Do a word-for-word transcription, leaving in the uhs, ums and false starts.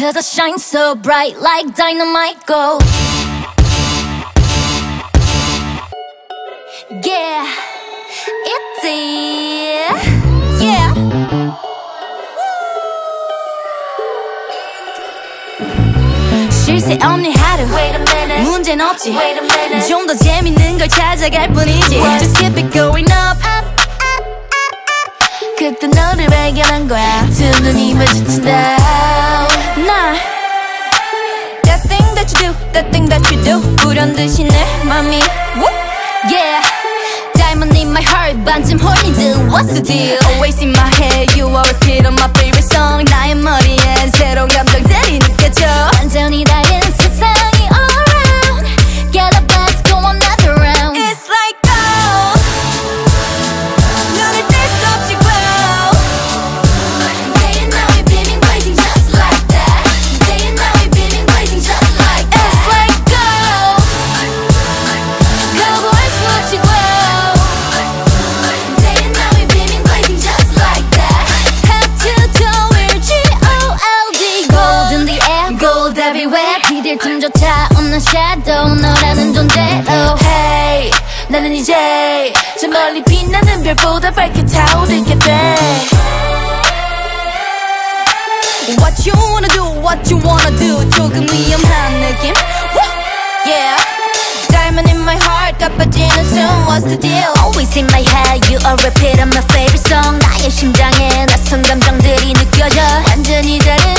Cause I shine so bright like dynamite gold. Yeah, it's it. Yeah. 쉴새 없는 하루 문제는 없지 좀 더 재밌는 걸 찾아갈 뿐이지 Just keep it going up 그때 너를 발견한 거야 두 눈이 마주친다 나 That thing that you do, that thing that you do 불현듯이 내 맘이 Yeah Diamond in my heart 반쯤 홀린 듯 What's the deal? Always in my head You are repeat on my favorite song 나의 머리엔 새로운 감정들이 느껴져 완전히 다른 세상이 all around Get up, let's go another round It's like gold 눈을 뗄 수 없이 glow Day and night we're beaming blazing just like that Day and night we're beaming blazing just like that It's like gold 거부할 수 없이 glow 기댈 틈조차 없는 shadow 너라는 존재로 Hey 나는 이제 저 멀리 빛나는 별보다 밝게 타오르게 돼 What you wanna do, what you wanna do 조금 위험한 느낌 Yeah Diamond in my heart 가빠지는 순 What's the deal Always in my head You are repeat on my favorite song 나의 심장에 낯선 감정들이 느껴져 완전히 다른